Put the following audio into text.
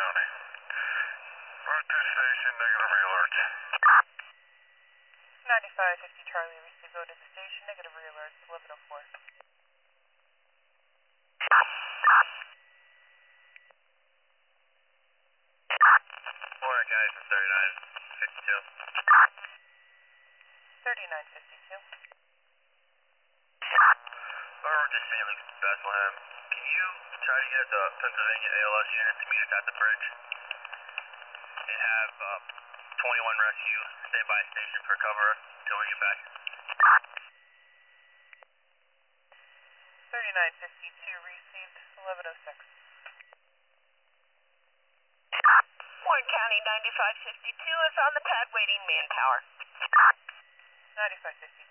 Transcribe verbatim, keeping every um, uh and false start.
County. Route two station, negative re-alerts. ninety-five fifty Charlie, receive go to the station, negative re-alerts, eleven oh four. Florida County from thirty-nine fifty-two. thirty-nine fifty-two. Over to Saint Luke's, Bethlehem. Can you try to get the Pennsylvania A L S unit to meet us at the bridge? And have uh, twenty-one rescue stay by station for cover until we get back. thirty-nine fifty-two received, eleven oh six. Warren County ninety-five fifty-two is on the pad waiting manpower. ninety-five fifty.